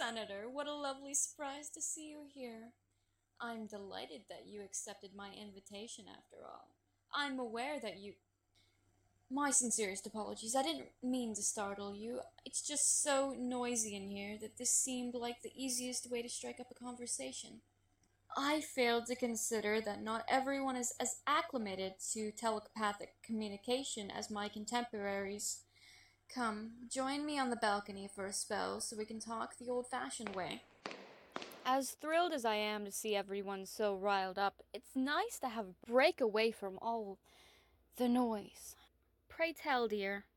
Senator, what a lovely surprise to see you here. I'm delighted that you accepted my invitation after all. I'm aware that you. My sincerest apologies, I didn't mean to startle you. It's just so noisy in here that this seemed like the easiest way to strike up a conversation. I failed to consider that not everyone is as acclimated to telepathic communication as my contemporaries. Come, join me on the balcony for a spell so we can talk the old-fashioned way. As thrilled as I am to see everyone so riled up, it's nice to have a break away from all the noise. Pray tell, dear,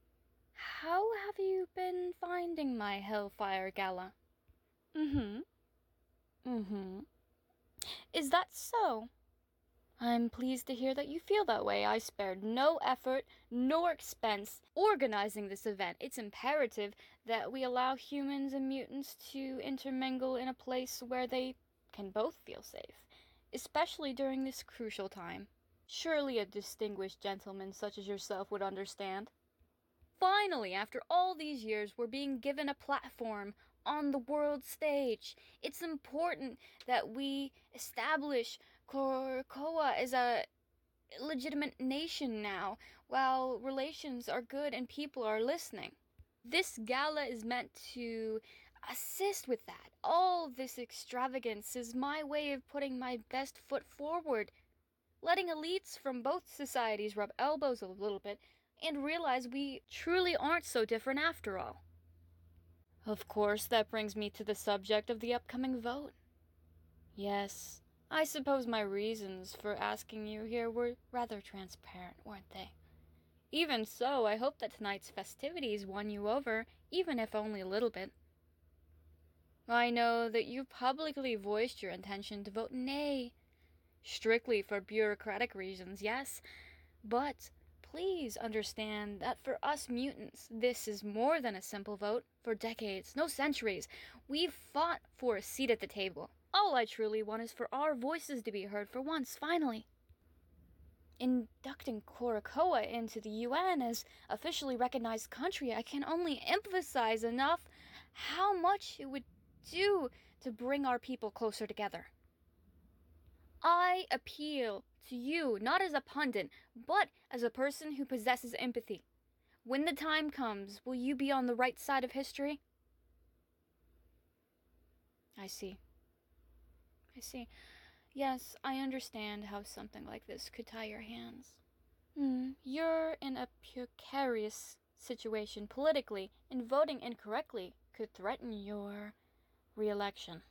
how have you been finding my Hellfire Gala? Mm-hmm. Mm-hmm. Is that so? I'm pleased to hear that you feel that way. I spared no effort nor expense organizing this event. It's imperative that we allow humans and mutants to intermingle in a place where they can both feel safe, especially during this crucial time. Surely a distinguished gentleman such as yourself would understand. Finally, after all these years, we're being given a platform on the world stage. It's important that we establish Krakoa as a legitimate nation now, while relations are good and people are listening. This gala is meant to assist with that. All this extravagance is my way of putting my best foot forward, letting elites from both societies rub elbows a little bit and realize we truly aren't so different after all. Of course, that brings me to the subject of the upcoming vote. Yes, I suppose my reasons for asking you here were rather transparent, weren't they? Even so, I hope that tonight's festivities won you over, even if only a little bit. I know that you publicly voiced your intention to vote nay, strictly for bureaucratic reasons, yes, but please understand that for us mutants, this is more than a simple vote. For decades, no centuries, we've fought for a seat at the table. All I truly want is for our voices to be heard for once, finally. Inducting Krakoa into the UN as officially recognized country, I can only emphasize enough how much it would do to bring our people closer together. I appeal to you not as a pundit, but as a person who possesses empathy. When the time comes, will you be on the right side of history? I see. I see. Yes, I understand how something like this could tie your hands. You're in a precarious situation politically, and voting incorrectly could threaten your re-election.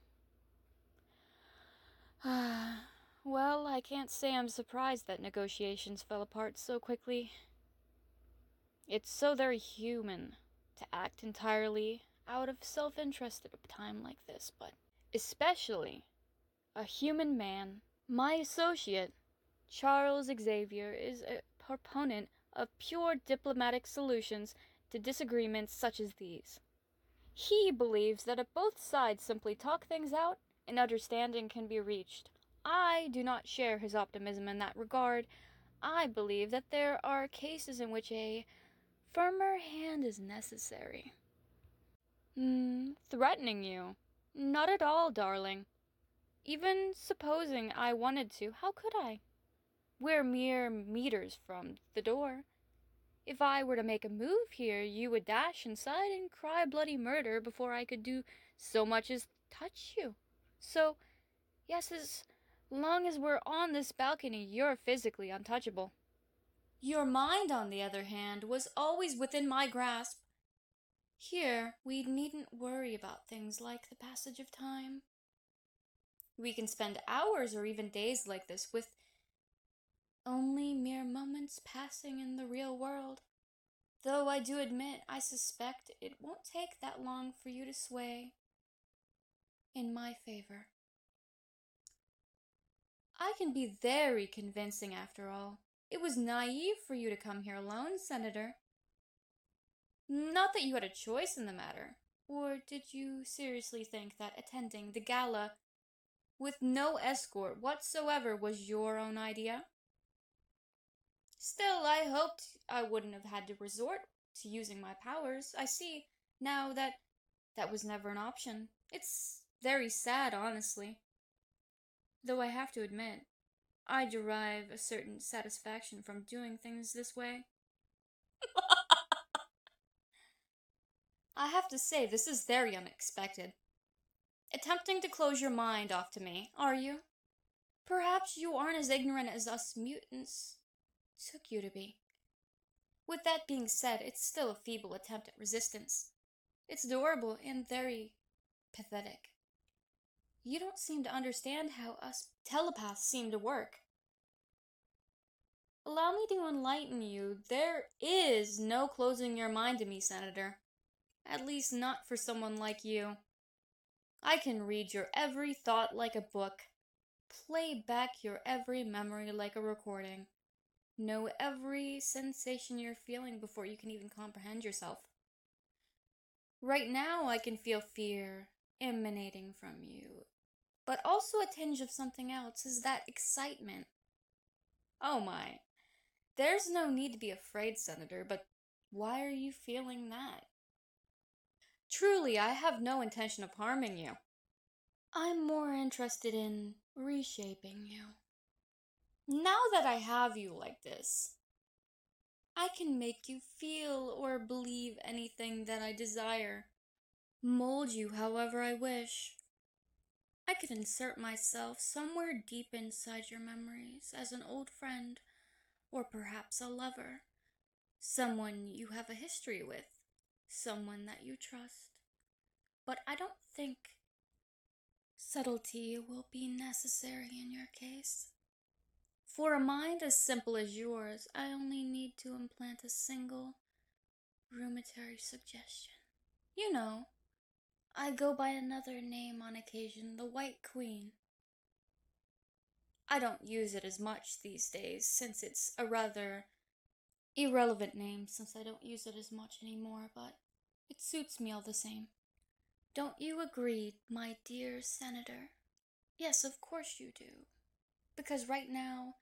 Well, I can't say I'm surprised that negotiations fell apart so quickly. It's so very human to act entirely out of self-interest at a time like this, but especially a human man. My associate, Charles Xavier, is a proponent of pure diplomatic solutions to disagreements such as these. He believes that if both sides simply talk things out, an understanding can be reached. I do not share his optimism in that regard. I believe that there are cases in which a firmer hand is necessary. Threatening you? Not at all, darling. Even supposing I wanted to, how could I? We're mere meters from the door. If I were to make a move here, you would dash inside and cry bloody murder before I could do so much as touch you. So, yes, as long as we're on this balcony, you're physically untouchable. Your mind, on the other hand, was always within my grasp. Here, we needn't worry about things like the passage of time. We can spend hours or even days like this with only mere moments passing in the real world. Though I do admit, I suspect it won't take that long for you to sway in my favor. I can be very convincing after all. It was naive for you to come here alone, Senator. Not that you had a choice in the matter. Or did you seriously think that attending the gala with no escort whatsoever was your own idea? Still, I hoped I wouldn't have had to resort to using my powers. I see, now, that That was never an option. It's very sad, honestly. Though I have to admit, I derive a certain satisfaction from doing things this way. I have to say, this is very unexpected. Attempting to close your mind off to me, are you? Perhaps you aren't as ignorant as us mutants took you to be. With that being said, it's still a feeble attempt at resistance. It's adorable and very pathetic. You don't seem to understand how us telepaths seem to work. Allow me to enlighten you. There is no closing your mind to me, Senator. At least not for someone like you. I can read your every thought like a book, play back your every memory like a recording, know every sensation you're feeling before you can even comprehend yourself. Right now, I can feel fear emanating from you, but also a tinge of something else is that excitement. Oh my. There's no need to be afraid, Senator, but why are you feeling that? Truly, I have no intention of harming you. I'm more interested in reshaping you. Now that I have you like this, I can make you feel or believe anything that I desire, mold you however I wish. I could insert myself somewhere deep inside your memories as an old friend, or perhaps a lover, someone you have a history with, someone that you trust. But I don't think subtlety will be necessary in your case. For a mind as simple as yours, I only need to implant a single rudimentary suggestion. You know, I go by another name on occasion, the White Queen. I don't use it as much these days, since it's a rather irrelevant name, since I don't use it as much anymore, but it suits me all the same. Don't you agree, my dear Senator? Yes, of course you do. Because right now,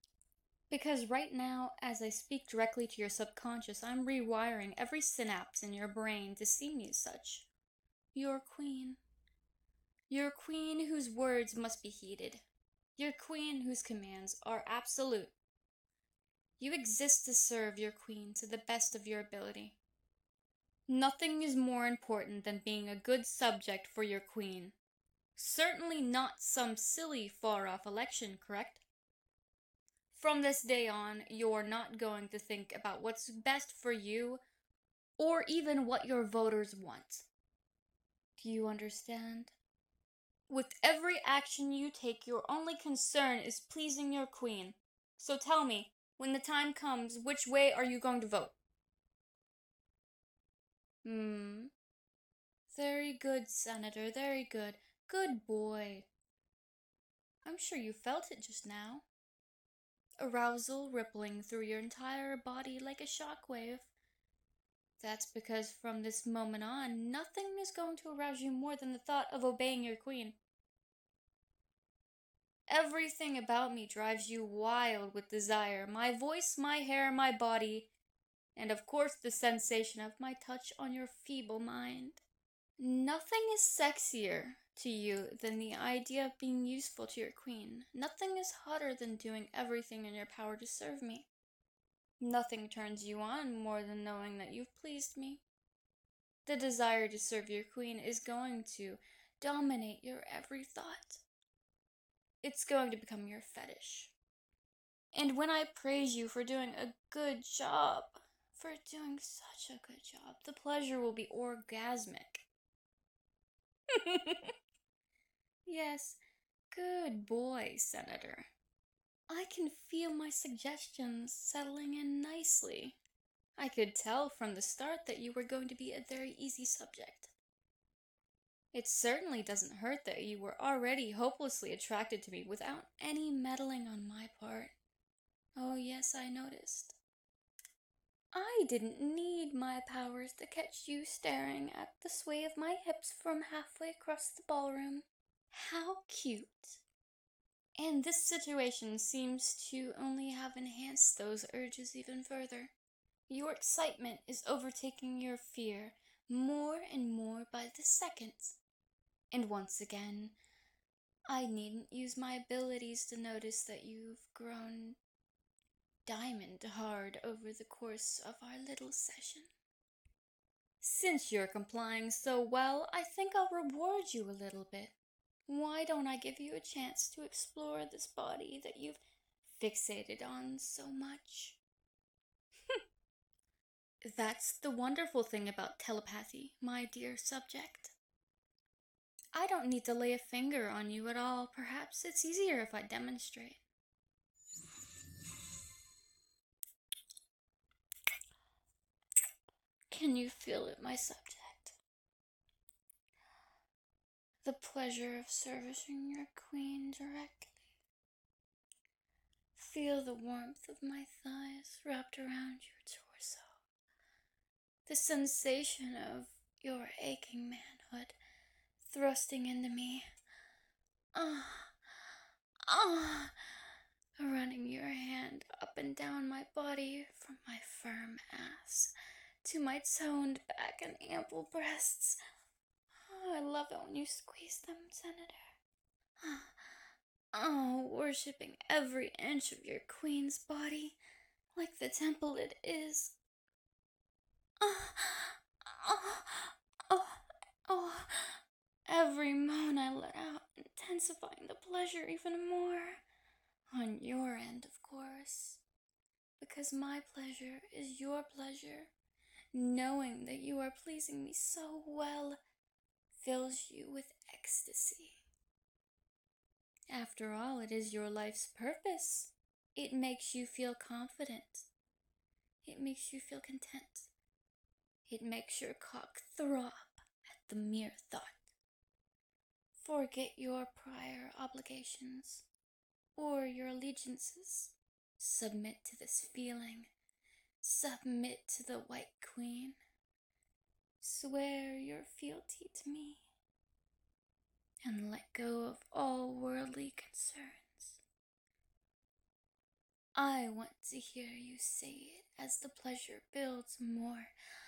as I speak directly to your subconscious, I'm rewiring every synapse in your brain to see me as such. Your queen. Your queen whose words must be heeded. Your queen whose commands are absolute. You exist to serve your queen to the best of your ability. Nothing is more important than being a good subject for your queen. Certainly not some silly far-off election, correct? From this day on, you're not going to think about what's best for you, or even what your voters want. Do you understand? With every action you take, your only concern is pleasing your queen. So tell me, when the time comes, which way are you going to vote? Very good, Senator, very good. Good boy. I'm sure you felt it just now. Arousal rippling through your entire body like a shockwave. That's because from this moment on, nothing is going to arouse you more than the thought of obeying your queen. Everything about me drives you wild with desire. My voice, my hair, my body, and of course the sensation of my touch on your feeble mind. Nothing is sexier to you than the idea of being useful to your queen. Nothing is hotter than doing everything in your power to serve me. Nothing turns you on more than knowing that you've pleased me. The desire to serve your queen is going to dominate your every thought. It's going to become your fetish. And when I praise you for doing a good job, for doing such a good job, the pleasure will be orgasmic. Yes, good boy, Senator. I can feel my suggestions settling in nicely. I could tell from the start that you were going to be a very easy subject. It certainly doesn't hurt that you were already hopelessly attracted to me without any meddling on my part. Oh yes, I noticed. I didn't need my powers to catch you staring at the sway of my hips from halfway across the ballroom. How cute. And this situation seems to only have enhanced those urges even further. Your excitement is overtaking your fear. more and more by the second. And once again, I needn't use my abilities to notice that you've grown diamond hard over the course of our little session. Since you're complying so well, I think I'll reward you a little bit. Why don't I give you a chance to explore this body that you've fixated on so much? That's the wonderful thing about telepathy, my dear subject. I don't need to lay a finger on you at all. Perhaps it's easier if I demonstrate. Can you feel it, my subject? The pleasure of servicing your queen directly. Feel the warmth of my thighs wrapped around your torso. The sensation of your aching manhood thrusting into me. Running your hand up and down my body from my firm ass to my toned back and ample breasts. I love it when you squeeze them, Senator. Worshipping every inch of your queen's body like the temple it is. Every moan I let out, intensifying the pleasure even more. On your end, of course. Because my pleasure is your pleasure. Knowing that you are pleasing me so well fills you with ecstasy. After all, it is your life's purpose. It makes you feel confident. It makes you feel content. It makes your cock throb at the mere thought. Forget your prior obligations or your allegiances. Submit to this feeling. Submit to the White Queen. Swear your fealty to me. And let go of all worldly concerns. I want to hear you say it as the pleasure builds more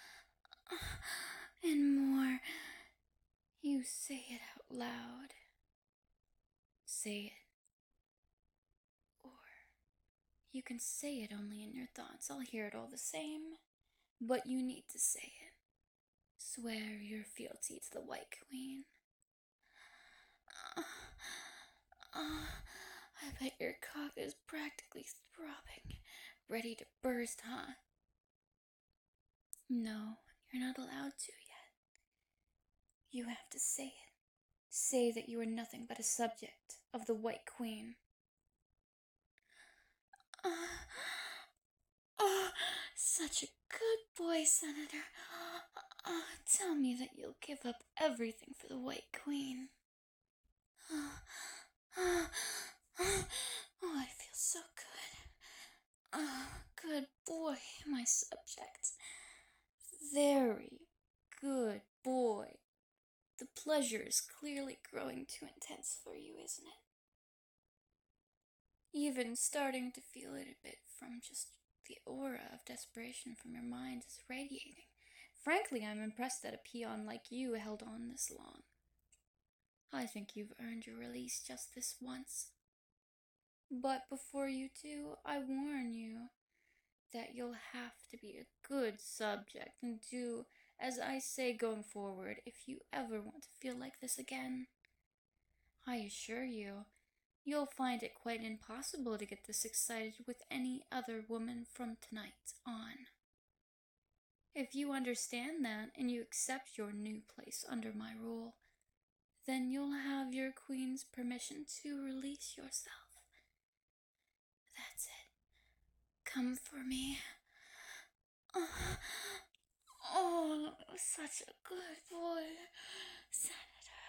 and more. You say it out loud. Say it. Or you can say it only in your thoughts. I'll hear it all the same. But you need to say it. Swear your fealty to the White Queen. I bet your cock is practically throbbing, ready to burst, huh? No, you're not allowed to yet. You have to say it. Say that you are nothing but a subject of the White Queen. Such a good boy, Senator. Tell me that you'll give up everything for the White Queen. I feel so good. Good boy, my subject. Very good boy. The pleasure is clearly growing too intense for you, isn't it? Even starting to feel it a bit from just the aura of desperation from your mind is radiating. Frankly, I'm impressed that a peon like you held on this long. I think you've earned your release just this once. But before you do, I warn you that you'll have to be a good subject and do as I say going forward if you ever want to feel like this again. I assure you, you'll find it quite impossible to get this excited with any other woman from tonight on. If you understand that and you accept your new place under my rule, then you'll have your queen's permission to release yourself. That's it. Come for me. Such a good boy, Senator.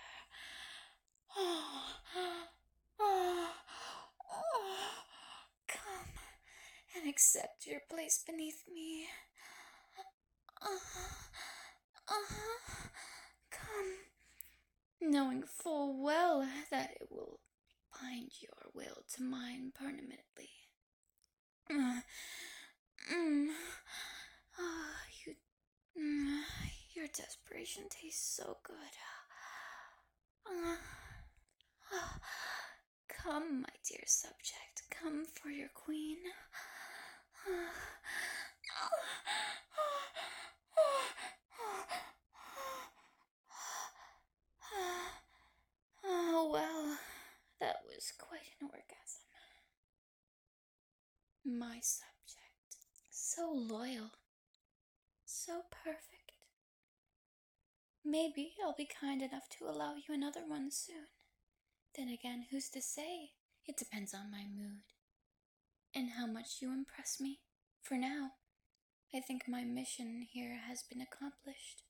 Come and accept your place beneath me. Come, knowing full well that it will bind your will to mine permanently. You're desperation tastes so good. Come, my dear subject, come for your queen. Oh, well, that was quite an orgasm. My subject, so loyal, so perfect. Maybe I'll be kind enough to allow you another one soon. Then again, who's to say? It depends on my mood and how much you impress me. For now, I think my mission here has been accomplished.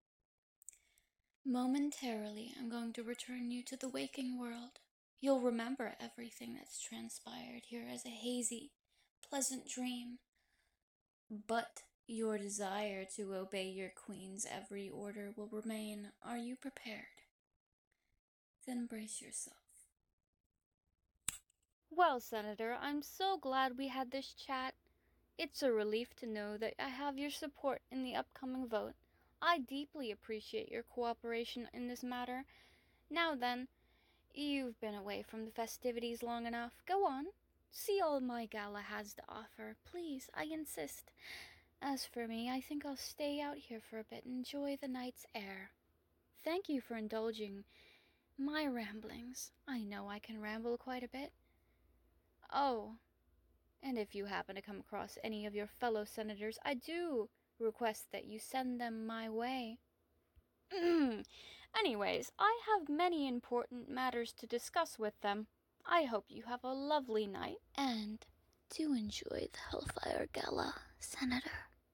Momentarily, I'm going to return you to the waking world. You'll remember everything that's transpired here as a hazy, pleasant dream. But your desire to obey your queen's every order will remain. Are you prepared? Then brace yourself. Well, Senator, I'm so glad we had this chat. It's a relief to know that I have your support in the upcoming vote. I deeply appreciate your cooperation in this matter. Now then, you've been away from the festivities long enough. Go on. See all my gala has to offer. Please, I insist. As for me, I think I'll stay out here for a bit and enjoy the night's air. Thank you for indulging my ramblings. I know I can ramble quite a bit. Oh, and if you happen to come across any of your fellow senators, I do request that you send them my way. Anyways, I have many important matters to discuss with them. I hope you have a lovely night. And do enjoy the Hellfire Gala, Senator.